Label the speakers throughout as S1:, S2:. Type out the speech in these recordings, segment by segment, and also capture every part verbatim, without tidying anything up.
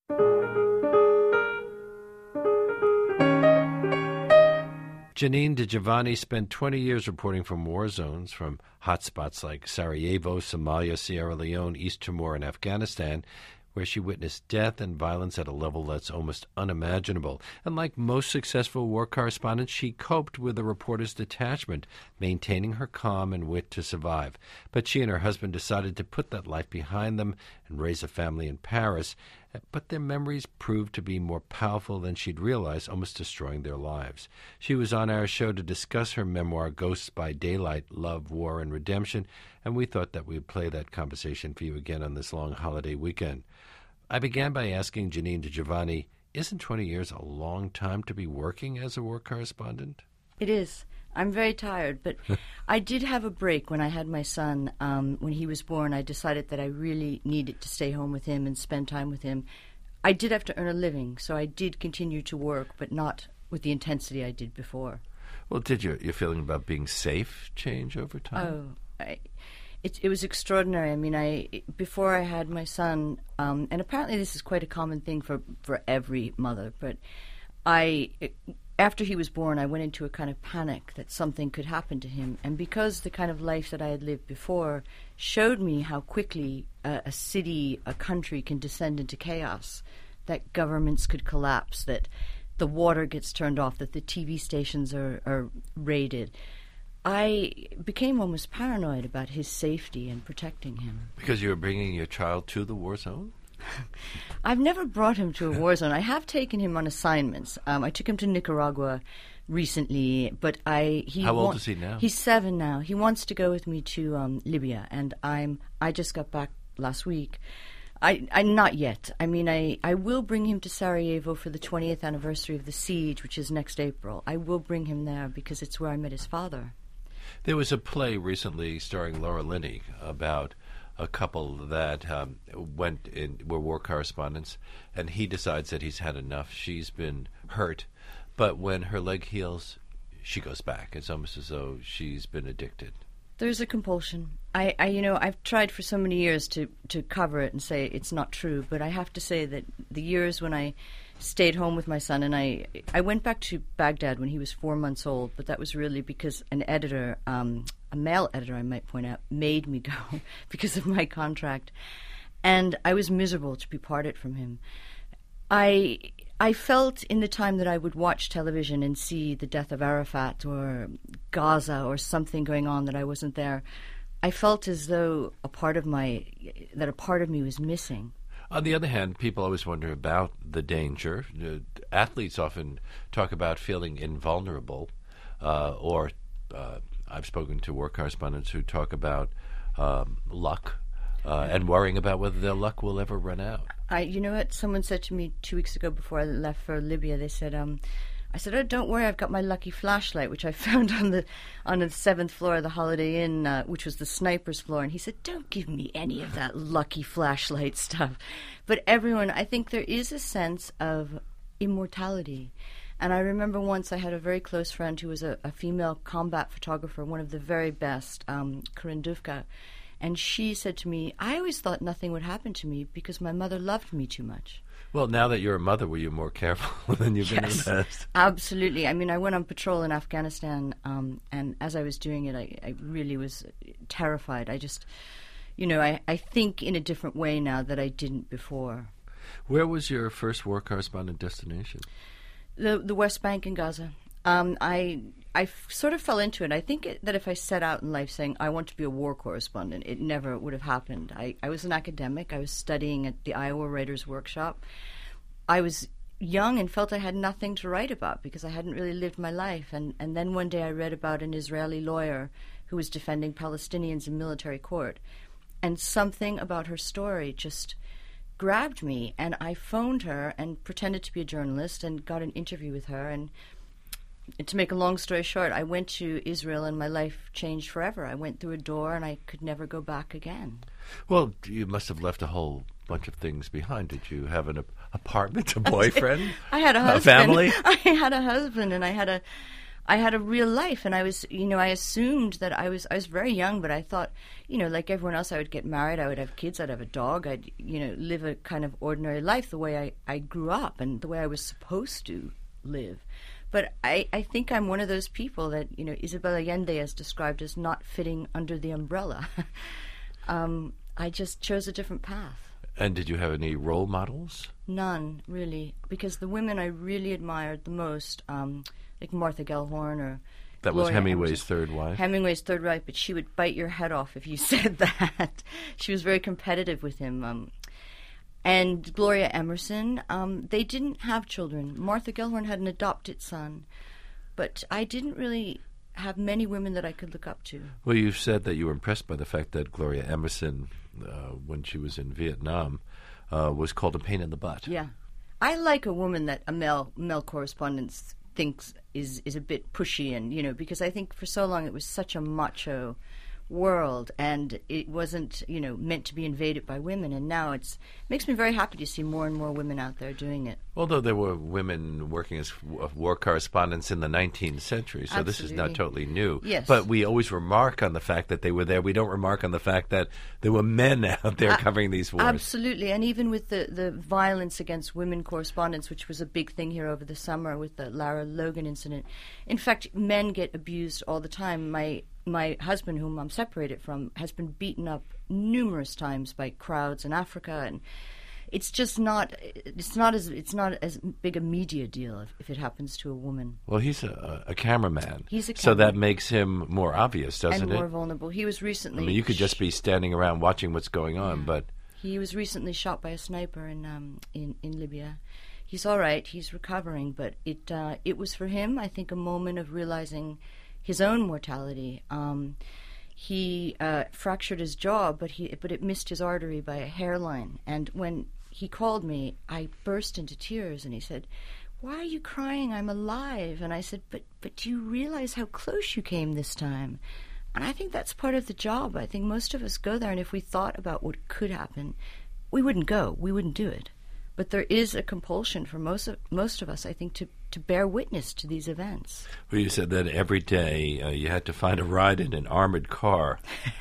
S1: Janine DiGiovanni spent twenty years reporting from war zones, from hotspots like Sarajevo, Somalia, Sierra Leone, East Timor, and Afghanistan, where she witnessed death and violence at a level that's almost unimaginable. And like most successful war correspondents, she coped with a reporter's detachment, maintaining her calm and wit to survive. But she and her husband decided to put that life behind them and raise a family in Paris. But their memories proved to be more powerful than she'd realized, almost destroying their lives. She was on our show to discuss her memoir, Ghosts by Daylight, Love, War, and Redemption, and we thought that we'd play that conversation for you again on this long holiday weekend. I began by asking Janine DiGiovanni, isn't twenty years a long time to be working as a war correspondent?
S2: It is. I'm very tired, but I did have a break when I had my son. Um, when he was born, I decided that I really needed to stay home with him and spend time with him. I did have to earn a living, so I did continue to work, but not with the intensity I did before.
S1: Well, did your, your feeling about being safe change over time?
S2: Oh, I, it, it was extraordinary. I mean, I before I had my son, um, and apparently this is quite a common thing for, for every mother, but I... It, After he was born, I went into a kind of panic that something could happen to him. And because the kind of life that I had lived before showed me how quickly a, a city, a country can descend into chaos, that governments could collapse, that the water gets turned off, that the T V stations are, are raided, I became almost paranoid about his safety and protecting him.
S1: Because you were bringing your child to the war zone?
S2: I've never brought him to a war zone. I have taken him on assignments. Um, I took him to Nicaragua recently, but I he
S1: How old
S2: wa-
S1: is he now?
S2: He's seven now. He wants to go with me to um, Libya, and I'm I just got back last week. I, I not yet. I mean, I, I will bring him to Sarajevo for the twentieth anniversary of the siege, which is next April. I will bring him there because it's where I met his father.
S1: There was a play recently starring Laura Linney about a couple that um, went in, were war correspondents, and he decides that he's had enough. She's been hurt, but when her leg heals, she goes back. It's almost as though she's been addicted.
S2: There's a compulsion. I, I, you know, I've tried for so many years to, to cover it and say it's not true, but I have to say that the years when I stayed home with my son, and I I went back to Baghdad when he was four months old, but that was really because an editor, um, a male editor I might point out, made me go because of my contract, and I was miserable to be parted from him. I I felt in the time that I would watch television and see the death of Arafat or Gaza or something going on that I wasn't there, I felt as though a part of my that a part of me was missing.
S1: On the other hand, people always wonder about the danger. Uh, athletes often talk about feeling invulnerable, uh, or uh, I've spoken to war correspondents who talk about um, luck uh, and worrying about whether their luck will ever run out.
S2: I, you know what? Someone said to me two weeks ago before I left for Libya. They said, um, "I said, oh, don't worry, I've got my lucky flashlight, which I found on the on the seventh floor of the Holiday Inn, uh, which was the sniper's floor." And he said, "Don't give me any of that lucky flashlight stuff." But everyone, I think there is a sense of immortality. And I remember once I had a very close friend who was a, a female combat photographer, one of the very best, um, Corinne Dufka. And she said to me, "I always thought nothing would happen to me because my mother loved me too much."
S1: Well, now that you're a mother, were you more careful than you've been
S2: Yes,
S1: in the past?
S2: Absolutely. I mean, I went on patrol in Afghanistan, um, and as I was doing it, I, I really was terrified. I just, you know, I, I think in a different way now that I didn't before.
S1: Where was your first war correspondent destination?
S2: The the West Bank and Gaza. Um, I I f- sort of fell into it. I think it, that if I set out in life saying I want to be a war correspondent, it never would have happened. I, I was an academic. I was studying at the Iowa Writers' Workshop. I was young and felt I had nothing to write about because I hadn't really lived my life. And, and then one day I read about an Israeli lawyer who was defending Palestinians in military court. And something about her story just grabbed me. And I phoned her and pretended to be a journalist and got an interview with her. And to make a long story short, I went to Israel and my life changed forever. I went through a door and I could never go back again.
S1: Well, you must have left a whole bunch of things behind. Did you have an ap- apartment, a boyfriend?
S2: I had a husband.
S1: A family?
S2: I had a husband and I had a I had a real life, and I was, you know, I assumed that I was, I was very young, but I thought, you know, like everyone else, I would get married, I would have kids, I'd have a dog, I'd, you know, live a kind of ordinary life the way I, I grew up and the way I was supposed to live. But I, I think I'm one of those people that, you know, Isabel Allende has described as not fitting under the umbrella. um, I just chose a different path.
S1: And did you have any role models?
S2: None, really, because the women I really admired the most, um, like Martha Gellhorn or
S1: That
S2: Gloria
S1: was Hemingway's
S2: Emerson.
S1: third wife?
S2: Hemingway's third wife, but she would bite your head off if you said that. She was very competitive with him. Um, and Gloria Emerson, um, they didn't have children. Martha Gellhorn had an adopted son, but I didn't really have many women that I could look up to.
S1: Well, you said that you were impressed by the fact that Gloria Emerson, uh, when she was in Vietnam, uh, was called a pain in the butt.
S2: Yeah. I like a woman that a male male correspondent thinks is, is a bit pushy, and, you know, because I think for so long it was such a macho world, and it wasn't, you know, meant to be invaded by women, and now it's makes me very happy to see more and more women out there doing it.
S1: Although there were women working as war correspondents in the nineteenth century, so
S2: Absolutely.
S1: This is not totally new.
S2: Yes.
S1: But we always remark on the fact that they were there. We don't remark on the fact that there were men out there
S2: Uh,
S1: covering these wars.
S2: Absolutely, and even with the, the violence against women correspondents, which was a big thing here over the summer with the Lara Logan incident. In fact, men get abused all the time. My my husband, whom I'm separated from, has been beaten up numerous times by crowds in Africa, and it's just not it's not as it's not as big a media deal if, if it happens to a woman.
S1: Well, he's a, a cameraman.
S2: He's a
S1: So that
S2: cameraman.
S1: makes him more obvious, doesn't
S2: and
S1: it?
S2: more vulnerable. He was
S1: I
S2: recently.
S1: mean, you could just be standing around watching what's going on,
S2: Yeah.
S1: but
S2: He was recently shot by a sniper in um, in, in Libya. He's all right. He's recovering, but it uh, it was for him, I think, a moment of realizing his own mortality. Um, he uh, fractured his jaw, but he but it missed his artery by a hairline. And when he called me, I burst into tears, and he said, "Why are you crying? I'm alive." And I said, "But but do you realize how close you came this time?" And I think that's part of the job. I think most of us go there, and if we thought about what could happen, we wouldn't go. We wouldn't do it. But there is a compulsion for most of, most of us, I think, to, to bear witness to these events.
S1: well, you said that every day uh, you had to find a ride in an armored car.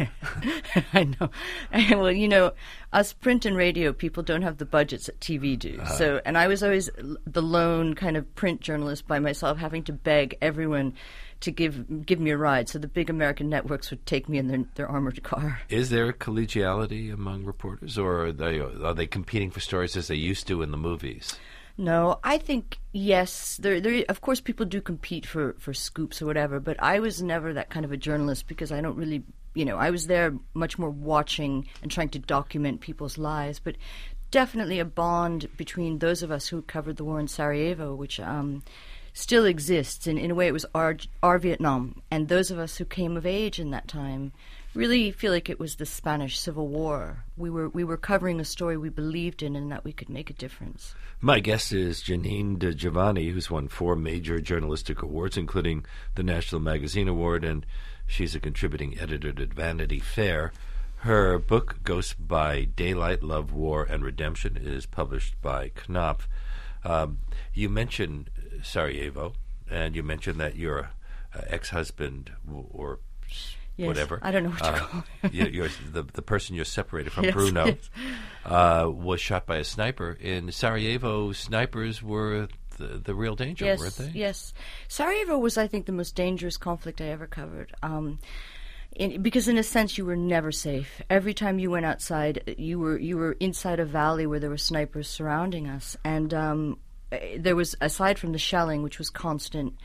S2: I know. Well, you know, us print and radio people don't have the budgets that T V do.
S1: Uh-huh.
S2: So, and I was always l- the lone kind of print journalist by myself, having to beg everyone to give give me a ride. So the big American networks would take me in their, their armored car.
S1: Is there collegiality among reporters, or are they, are they competing for stories as they used to in the movies?
S2: No, I think, yes, there, there. Of course, people do compete for, for scoops or whatever, but I was never that kind of a journalist because I don't really, you know, I was there much more watching and trying to document people's lives, but definitely a bond between those of us who covered the war in Sarajevo, which um, still exists, and in a way it was our, our Vietnam, and those of us who came of age in that time really feel like it was the Spanish Civil War. We were we were covering a story we believed in and that we could make a difference.
S1: My guest is Janine De Giovanni, who's won four major journalistic awards, including the National Magazine Award, and she's a contributing editor to Vanity Fair. Her book, Ghosts by Daylight, Love, War, and Redemption, is published by Knopf. Um, you mentioned Sarajevo, and you mentioned that your uh, ex-husband w- or
S2: Yes,
S1: whatever.
S2: I don't know what to
S1: uh,
S2: call him.
S1: you, you're, the, the person you're separated from,
S2: Yes,
S1: Bruno,
S2: yes.
S1: uh, was shot by a sniper. In Sarajevo, snipers were the, the real danger,
S2: Yes,
S1: weren't they?
S2: yes. Sarajevo was, I think, the most dangerous conflict I ever covered. Um, in, because in a sense, you were never safe. Every time you went outside, you were you were inside a valley where there were snipers surrounding us, and um, there was, aside from the shelling, which was constant.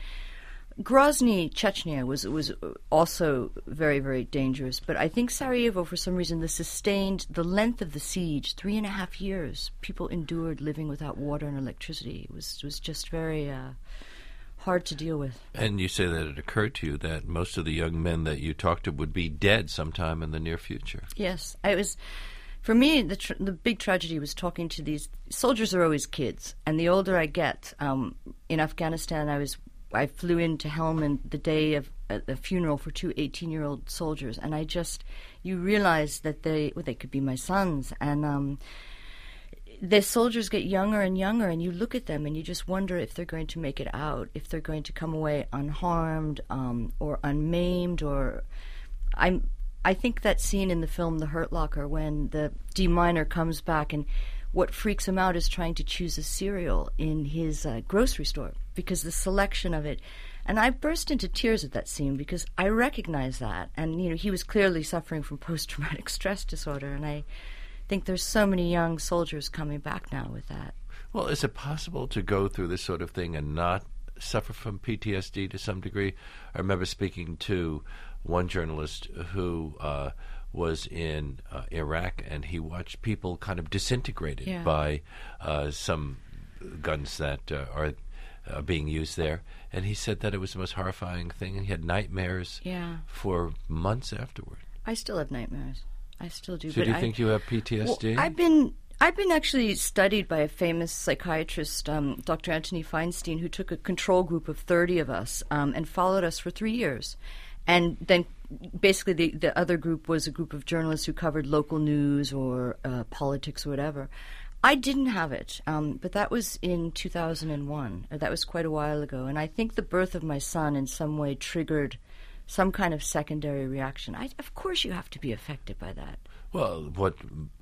S2: Grozny, Chechnya, was was also very, very dangerous. But I think Sarajevo, for some reason, the sustained, the length of the siege, three and a half years, people endured living without water and electricity. It was, was just very uh, hard to deal with.
S1: And you say that it occurred to you that most of the young men that you talked to would be dead sometime in the near future.
S2: Yes, I was... For me, the tr- the big tragedy was talking to these... Soldiers are always kids, and the older I get, um, in Afghanistan, I was... I flew into Helmand the day of a, a funeral for two eighteen-year-old soldiers, and I just, you realize that they, well, they could be my sons, and um, the soldiers get younger and younger, and you look at them and you just wonder if they're going to make it out, if they're going to come away unharmed um, or unmaimed. Or I'm, I think that scene in the film The Hurt Locker when the deminer comes back and what freaks him out is trying to choose a cereal in his uh, grocery store because the selection of it. And I burst into tears at that scene because I recognize that. And, you know, he was clearly suffering from post-traumatic stress disorder, and I think there's so many young soldiers coming back now with that.
S1: Well, is it possible to go through this sort of thing and not suffer from P T S D to some degree? I remember speaking to one journalist who uh, was in uh, Iraq, and he watched people kind of disintegrated
S2: yeah.
S1: by uh, some guns that uh, are uh, being used there. And he said that it was the most horrifying thing, and he had nightmares
S2: yeah.
S1: for months afterward.
S2: I still have nightmares. I still do.
S1: So
S2: but
S1: do you
S2: I,
S1: think you have P T S D?
S2: Well, I've been I've been actually studied by a famous psychiatrist, um, Doctor Anthony Feinstein, who took a control group of thirty of us um, and followed us for three years. And then basically the, the other group was a group of journalists who covered local news or uh, politics or whatever. I didn't have it, um, but that was in two thousand one. That was quite a while ago. And I think the birth of my son in some way triggered some kind of secondary reaction. I, of course you have to be affected by that.
S1: Well, what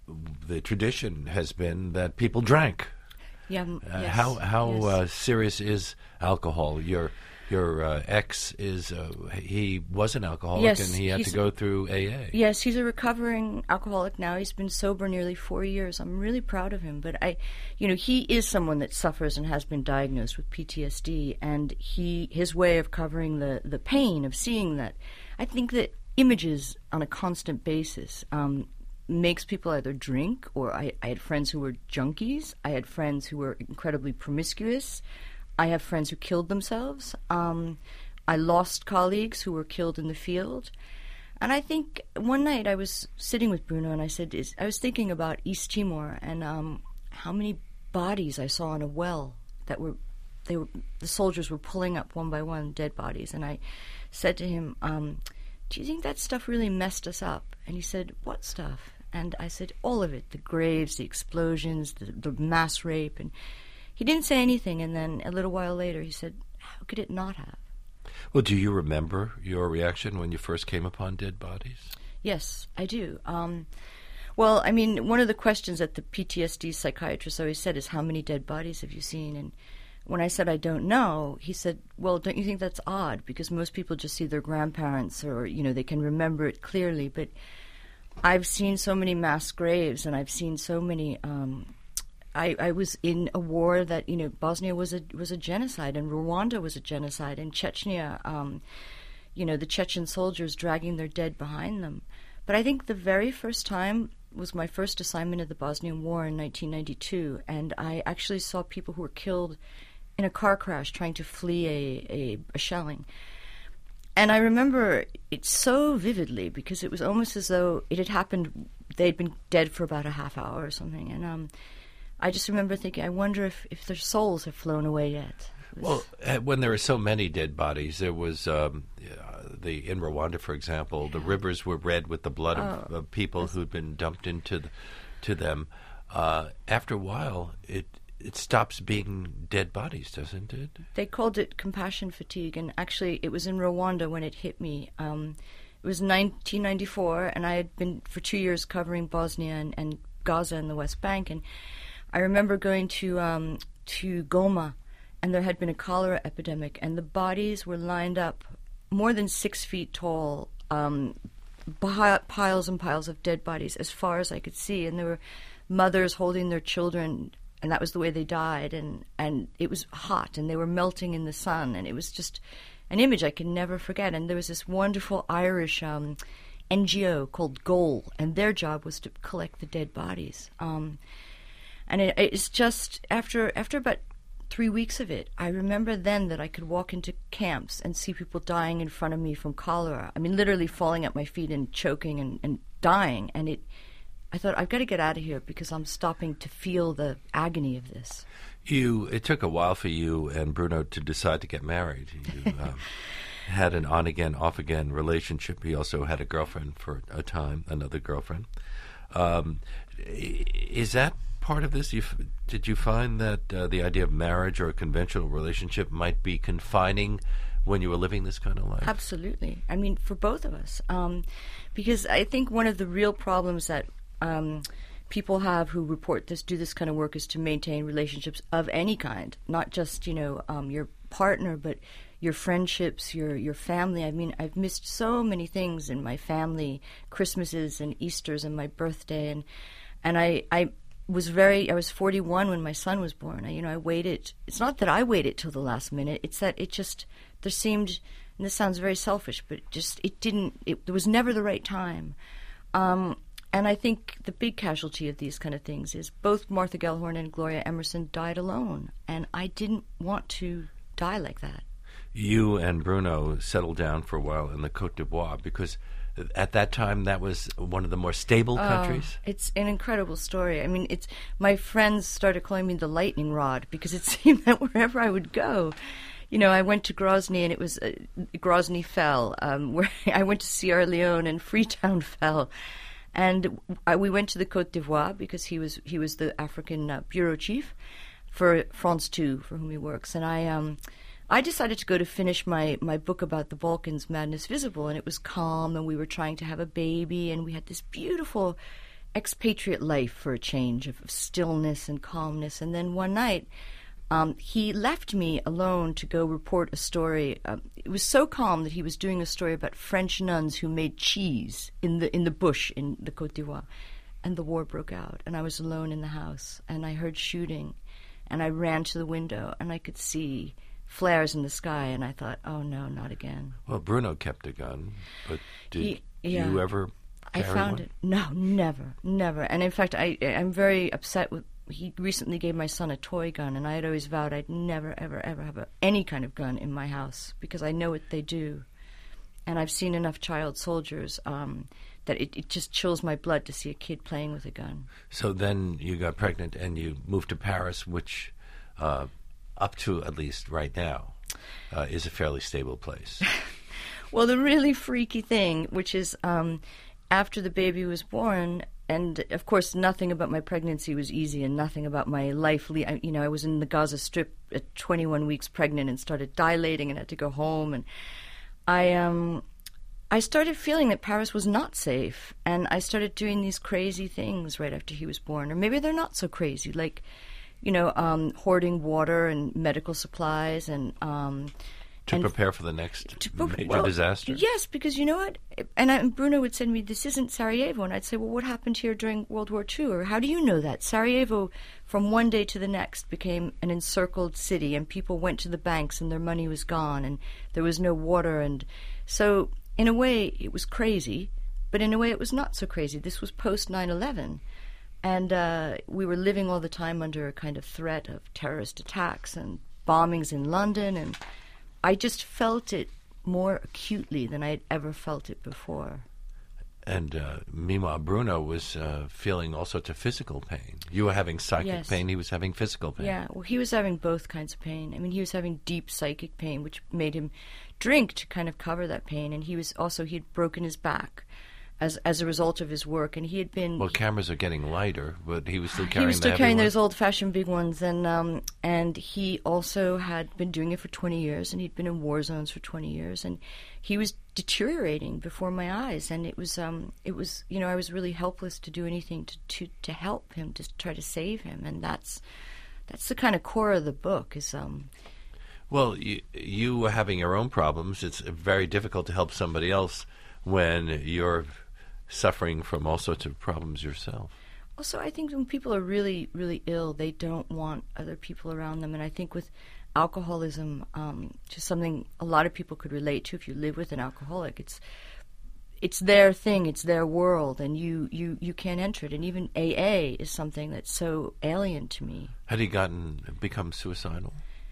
S1: the tradition has been that people drank.
S2: Yeah.
S1: Uh,
S2: yes,
S1: how how
S2: yes.
S1: uh, serious is alcohol? Your your uh, ex is uh, he was an alcoholic,
S2: Yes,
S1: and he had
S2: he's-
S1: to go through A A.
S2: Yes, he's a recovering alcoholic now. He's been sober nearly four years. I'm really proud of him. But I, you know, he is someone that suffers and has been diagnosed with P T S D, and he his way of covering the the pain of seeing that, I think that images on a constant basis um, makes people either drink, or I, I had friends who were junkies. I had friends who were incredibly promiscuous. I have friends who killed themselves. Um, I lost colleagues who were killed in the field. And I think one night I was sitting with Bruno and I said, is, I was thinking about East Timor and um, how many bodies I saw in a well that were, they were, the soldiers were pulling up one by one, dead bodies. And I said to him, um, do you think that stuff really messed us up? And he said, what stuff? And I said, all of it, the graves, the explosions, the, the mass rape. And he didn't say anything, and then a little while later he said, how could it not have?
S1: Well, do you remember your reaction when you first came upon dead bodies?
S2: Yes, I do. Um, well, I mean, one of the questions that the P T S D psychiatrist always said is, how many dead bodies have you seen? And when I said I don't know, he said, well, don't you think that's odd? Because most people just see their grandparents or, you know, they can remember it clearly. But I've seen so many mass graves, and I've seen so many... Um, I, I was in a war that, you know, Bosnia was a was a genocide, and Rwanda was a genocide, and Chechnya, um, you know, the Chechen soldiers dragging their dead behind them. But I think the very first time was my first assignment of the Bosnian War in nineteen ninety-two, and I actually saw people who were killed in a car crash trying to flee a, a, a shelling. And I remember it so vividly because it was almost as though it had happened, they'd been dead for about a half hour or something, and um. I just remember thinking, I wonder if, if their souls have flown away yet.
S1: Well, uh, when there were so many dead bodies, there was um, uh, the in Rwanda, for example, the rivers were red with the blood of,
S2: Oh,
S1: of people who'd been dumped into the, to them. Uh, after a while, it it stops being dead bodies, doesn't it?
S2: They called it compassion fatigue, and actually it was in Rwanda when it hit me. Um, it was nineteen ninety-four, and I had been for two years covering Bosnia and, and Gaza and the West Bank, and I remember going to um, to Goma, and there had been a cholera epidemic, and the bodies were lined up more than six feet tall, um, pi- piles and piles of dead bodies as far as I could see, and there were mothers holding their children, and that was the way they died, and, and it was hot, and they were melting in the sun, and it was just an image I can never forget. And there was this wonderful Irish um, N G O called Goal, and their job was to collect the dead bodies. Um, And it, it's just, after after about three weeks of it, I remember then that I could walk into camps and see people dying in front of me from cholera. I mean, literally falling at my feet and choking and, and dying. And it, I thought, I've got to get out of here because I'm stopping to feel the agony of this.
S1: You. It took a while for you and Bruno to decide to get married. You um, had an on-again, off-again relationship. He also had a girlfriend for a time, another girlfriend. Um, is that part of this? You f- did you find that uh, the idea of marriage or a conventional relationship might be confining when you were living this kind of life?
S2: Absolutely. I mean, for both of us. Um, because I think one of the real problems that um, people have who report this, do this kind of work, is to maintain relationships of any kind, not just, you know, um, your partner, but your friendships, your your family. I mean, I've missed so many things in my family, Christmases and Easters and my birthday, and and I I was very I was forty-one when my son was born. I, you know, I waited. It's not that I waited till the last minute. It's that it just there seemed, and this sounds very selfish, but it just it didn't. It there was never the right time. Um, and I think the big casualty of these kind of things is both Martha Gellhorn and Gloria Emerson died alone, and I didn't want to die like that.
S1: You and Bruno settled down for a while in the Côte d'Ivoire because at that time that was one of the more stable countries.
S2: Oh, it's an incredible story. I mean, it's my friends started calling me the lightning rod because it seemed that wherever I would go, you know, I went to Grozny and it was uh, Grozny fell. Um, where I went to Sierra Leone and Freetown fell, and I, we went to the Côte d'Ivoire because he was he was the African uh, bureau chief for France two, for whom he works, and I um. I decided to go to finish my, my book about the Balkans, Madness Visible, and it was calm, and we were trying to have a baby, and we had this beautiful expatriate life for a change of, of stillness and calmness. And then one night, um, he left me alone to go report a story. Um, it was so calm that he was doing a story about French nuns who made cheese in the in the bush in the Côte d'Ivoire, and the war broke out, and I was alone in the house, and I heard shooting, and I ran to the window, and I could see flares in the sky, and I thought, oh no, not again.
S1: Well, Bruno kept a gun, but did
S2: he, yeah.
S1: you ever
S2: I
S1: carry
S2: found
S1: one?
S2: it. No, never, never. And in fact, I, I'm very upset with, he recently gave my son a toy gun, and I had always vowed I'd never, ever, ever have a, any kind of gun in my house, because I know what they do. And I've seen enough child soldiers um, that it, it just chills my blood to see a kid playing with a gun.
S1: So then you got pregnant and you moved to Paris, which... Uh, up to at least right now, uh, is a fairly stable place.
S2: Well, the really freaky thing, which is um, after the baby was born, and of course nothing about my pregnancy was easy, and nothing about my life. Le- I, you know, I was in the Gaza Strip at twenty-one weeks pregnant and started dilating and had to go home, and I um, I started feeling that Paris was not safe, and I started doing these crazy things right after he was born, or maybe they're not so crazy, like, you know, um, hoarding water and medical supplies, and um,
S1: to
S2: and
S1: prepare for the next
S2: to,
S1: major
S2: well,
S1: disaster.
S2: Yes, because you know what? And, I, and Bruno would say to me, "This isn't Sarajevo," and I'd say, "Well, what happened here during World War Two? Or how do you know that?" Sarajevo, from one day to the next, became an encircled city, and people went to the banks, and their money was gone, and there was no water, and so in a way, it was crazy, but in a way, it was not so crazy. This was post nine eleven. And uh, we were living all the time under a kind of threat of terrorist attacks and bombings in London, and I just felt it more acutely than I had ever felt it before.
S1: And uh, meanwhile, Bruno was uh, feeling all sorts of physical pain. You were having psychic
S2: Yes.
S1: pain, he was having physical pain.
S2: Yeah, well, he was having both kinds of pain. I mean, he was having deep psychic pain, which made him drink to kind of cover that pain, and he was also, he had broken his back as as a result of his work, and he had been...
S1: Well, cameras are getting lighter, but he was still carrying
S2: He was still
S1: the
S2: carrying
S1: heavy
S2: those
S1: one.
S2: old-fashioned big ones, and um, and he also had been doing it for twenty years, and he'd been in war zones for twenty years, and he was deteriorating before my eyes, and it was um it was you know I was really helpless to do anything to to, to help him, to try to save him, and that's that's the kind of core of the book is um.
S1: Well, you, you were having your own problems. It's very difficult to help somebody else when you're suffering from all sorts of problems yourself.
S2: Also, I think when people are really, really ill, they don't want other people around them. And I think with alcoholism, um, just something a lot of people could relate to if you live with an alcoholic. It's it's their thing, it's their world, and you, you, you can't enter it. And even A A is something that's so alien to me.
S1: Had he gotten become suicidal?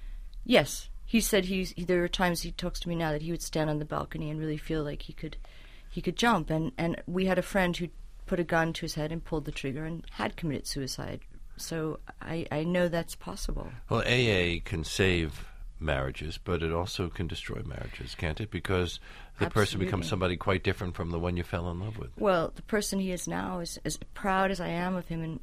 S2: Yes. He said he's, he, there are times he talks to me now that he would stand on the balcony and really feel like he could he could jump. And, and we had a friend who put a gun to his head and pulled the trigger and had committed suicide. So I, I know that's possible.
S1: Well, A A can save marriages, but it also can destroy marriages, can't it? Because the person
S2: Absolutely.
S1: becomes somebody quite different from the one you fell in love with.
S2: Well, the person he is now is as proud as I am of him, and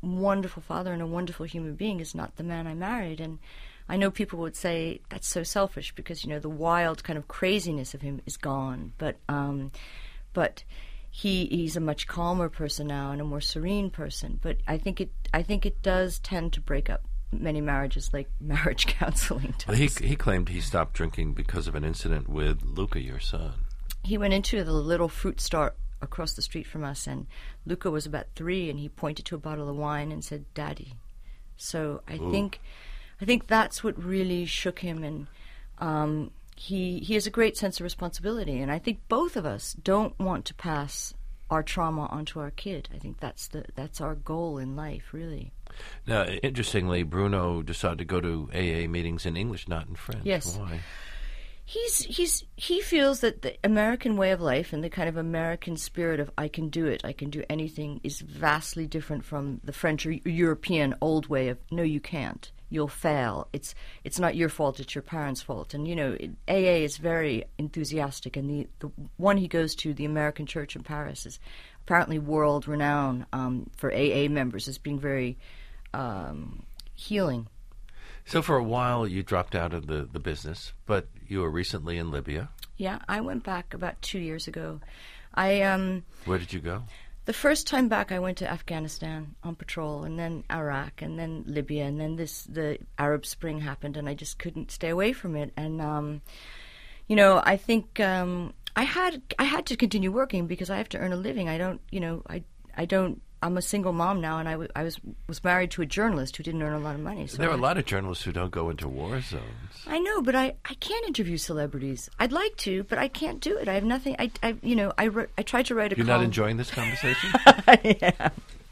S2: wonderful father and a wonderful human being is not the man I married. And I know people would say that's so selfish because, you know, the wild kind of craziness of him is gone. But um, but he he's a much calmer person now and a more serene person. But I think it I think it does tend to break up many marriages, like marriage counseling does.
S1: Well, he he claimed he stopped drinking because of an incident with Luca, your son.
S2: He went into the little fruit store across the street from us, and Luca was about three, and he pointed to a bottle of wine and said, "Daddy." So I
S1: Ooh.
S2: think, I think that's what really shook him, and um, he he has a great sense of responsibility, and I think both of us don't want to pass our trauma onto our kid. I think that's the that's our goal in life, really.
S1: Now, interestingly, Bruno decided to go to A A meetings in English, not in French.
S2: Yes.
S1: Why?
S2: He's he's he feels that the American way of life and the kind of American spirit of I can do it, I can do anything is vastly different from the French or European old way of no, you can't, you'll fail. It's it's not your fault, it's your parents' fault. And you know, it, A A is very enthusiastic, and the the one he goes to, the American Church in Paris, is apparently world renowned um, for A A members as being very um, healing.
S1: So for a while you dropped out of the, the business, but you were recently in Libya.
S2: Yeah, I went back about two years ago. I um.
S1: Where did you go?
S2: The first time back, I went to Afghanistan on patrol, and then Iraq, and then Libya, and then this the Arab Spring happened, and I just couldn't stay away from it. And um, you know, I think um, I had I had to continue working because I have to earn a living. I don't, you know, I I don't. I'm a single mom now, and I, w- I was was married to a journalist who didn't earn a lot of money. So
S1: there are
S2: I,
S1: a lot of journalists who don't go into war zones.
S2: I know, but I, I can't interview celebrities. I'd like to, but I can't do it. I have nothing. I, I you know, I, wrote, I tried to write a
S1: You're
S2: column.
S1: not enjoying this conversation?
S2: Yeah.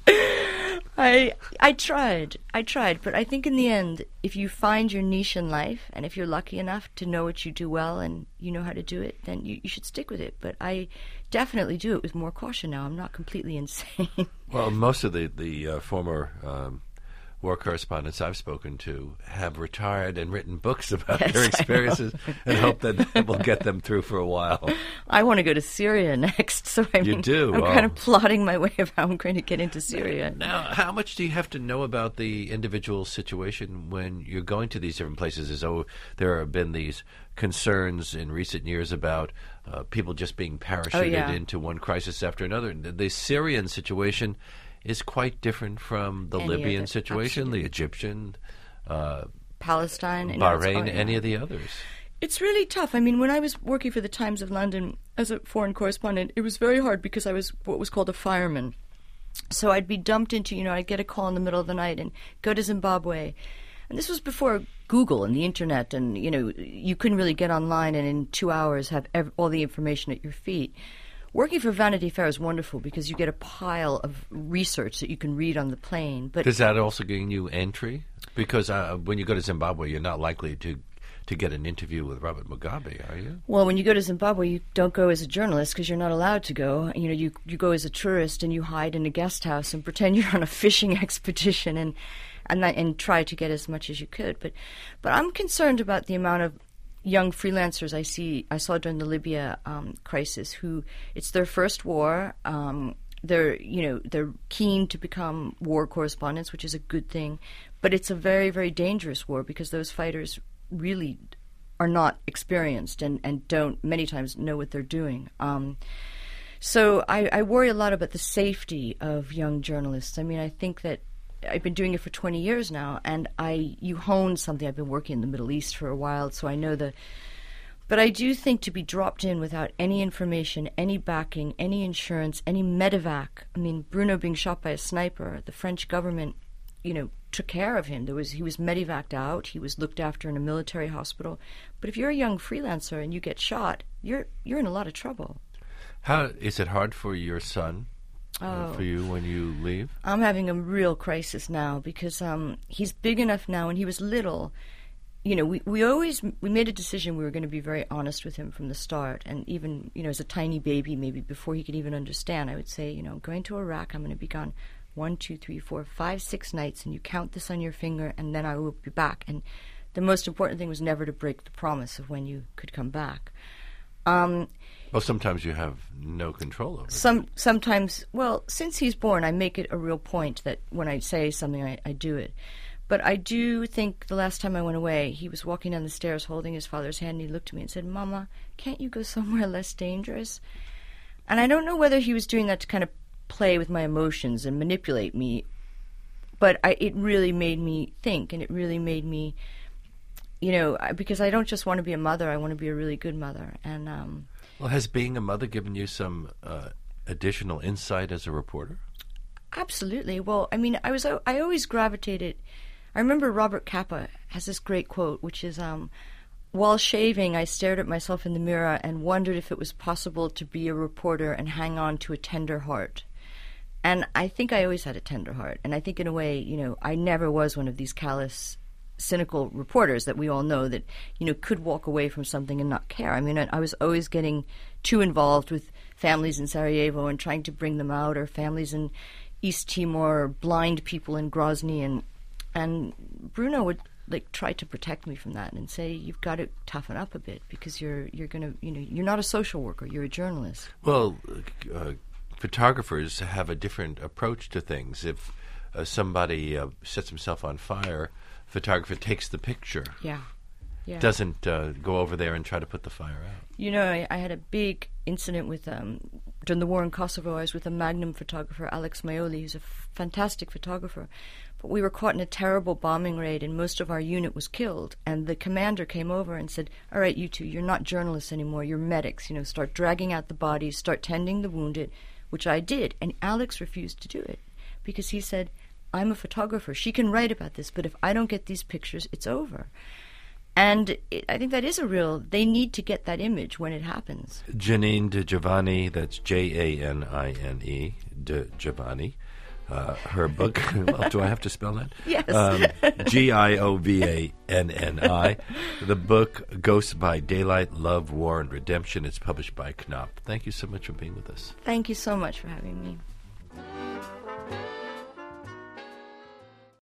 S2: I I tried. I tried, but I think in the end, if you find your niche in life, and if you're lucky enough to know what you do well and you know how to do it, then you, you should stick with it. But I definitely do it with more caution now. I'm not completely insane.
S1: Well, most of the, the uh, former um, war correspondents I've spoken to have retired and written books about
S2: Yes,
S1: their experiences and hope that that will get them through for a while.
S2: I want to go to Syria next, so I
S1: You
S2: mean,
S1: do?
S2: I'm
S1: Oh.
S2: kind of plotting my way of how I'm going to get into Syria.
S1: Now, how much do you have to know about the individual situation when you're going to these different places? As though there have been these concerns in recent years about uh, people just being parachuted
S2: Oh, yeah.
S1: into one crisis after another. The, the Syrian situation is quite different from the
S2: Any
S1: Libyan
S2: other-
S1: situation,
S2: absolutely.
S1: the Egyptian, uh,
S2: Palestine, and it's-
S1: Bahrain,
S2: oh, yeah.
S1: any of the others.
S2: It's really tough. I mean, when I was working for the Times of London as a foreign correspondent, it was very hard because I was what was called a fireman. So I'd be dumped into, you know, I'd get a call in the middle of the night and go to Zimbabwe. And this was before Google and the internet, and, you know, you couldn't really get online and in two hours have ev- all the information at your feet. Working for Vanity Fair is wonderful because you get a pile of research that you can read on the plane. But
S1: Does that also gain you entry? Because uh, when you go to Zimbabwe, you're not likely to to get an interview with Robert Mugabe, are you?
S2: Well, when you go to Zimbabwe, you don't go as a journalist because you're not allowed to go. You know, you you go as a tourist and you hide in a guest house and pretend you're on a fishing expedition and and that, and try to get as much as you could. But but I'm concerned about the amount of young freelancers I see I saw during the Libya um, crisis who it's their first war. Um, they're you know they're keen to become war correspondents, which is a good thing, but it's a very very dangerous war because those fighters really are not experienced and, and don't many times know what they're doing. Um, so I, I worry a lot about the safety of young journalists. I mean, I think that I've been doing it for twenty years now, and I you hone something. I've been working in the Middle East for a while, so I know the. But I do think to be dropped in without any information, any backing, any insurance, any medevac. I mean, Bruno being shot by a sniper, the French government, you know, took care of him. There was he was medevaced out. He was looked after in a military hospital. But if you're a young freelancer and you get shot, you're you're in a lot of trouble.
S1: How is it hard for your son? Uh,
S2: Oh.
S1: for you when you leave?
S2: I'm having a real crisis now because um, he's big enough now. When he was little, you know, we, we always we made a decision we were going to be very honest with him from the start. And even, you know, as a tiny baby, maybe before he could even understand, I would say, you know, I'm going to Iraq. I'm going to be gone one, two, three, four, five, six nights, and you count this on your finger, and then I will be back. And the most important thing was never to break the promise of when you could come back. Um,
S1: well, sometimes you have no control over it.
S2: Some sometimes, well, since he's born, I make it a real point that when I say something, I, I do it. But I do think the last time I went away, he was walking down the stairs holding his father's hand, and he looked at me and said, "Mama, can't you go somewhere less dangerous?" And I don't know whether he was doing that to kind of play with my emotions and manipulate me, but I, it really made me think, and it really made me, you know, I- because I don't just want to be a mother, I want to be a really good mother. And um,
S1: Well, has being a mother given you some uh, additional insight as a reporter?
S2: absolutely. Well, I mean, I was I always gravitated. I remember Robert Capa has this great quote, which is, um, "While shaving, I stared at myself in the mirror and wondered if it was possible to be a reporter and hang on to a tender heart." And I think I always had a tender heart. And I think in a way, you know, I never was one of these callous, cynical reporters that we all know that, you know, could walk away from something and not care. I mean, I, I was always getting too involved with families in Sarajevo and trying to bring them out, or families in East Timor, or blind people in Grozny. And, and Bruno would like try to protect me from that and say, "You've got to toughen up a bit because you're, you're going to, you know, you're not a social worker, you're a journalist."
S1: Well, uh, photographers have a different approach to things. If uh, somebody uh, sets himself on fire, photographer takes the picture.
S2: Yeah. Yeah.
S1: Doesn't uh, go over there and try to put the fire out.
S2: You know, I, I had a big incident with, um, during the war in Kosovo, I was with a Magnum photographer, Alex Maioli, who's a f- fantastic photographer. But we were caught in a terrible bombing raid, and most of our unit was killed. And the commander came over and said, "All right, you two, you're not journalists anymore, you're medics. You know, start dragging out the bodies, start tending the wounded," which I did. And Alex refused to do it because he said, "I'm a photographer. She can write about this, but if I don't get these pictures, it's over." And it, I think that is a real, they need to get that image when it happens.
S1: Janine De Giovanni, that's J A N I N E, De Giovanni. Uh, her book, well, do I have to spell that?
S2: Yes.
S1: Um, G I O V A N N I. The book, Ghosts by Daylight, Love, War, and Redemption. It's published by Knopf. Thank you so much for being with us.
S2: Thank you so much for having me.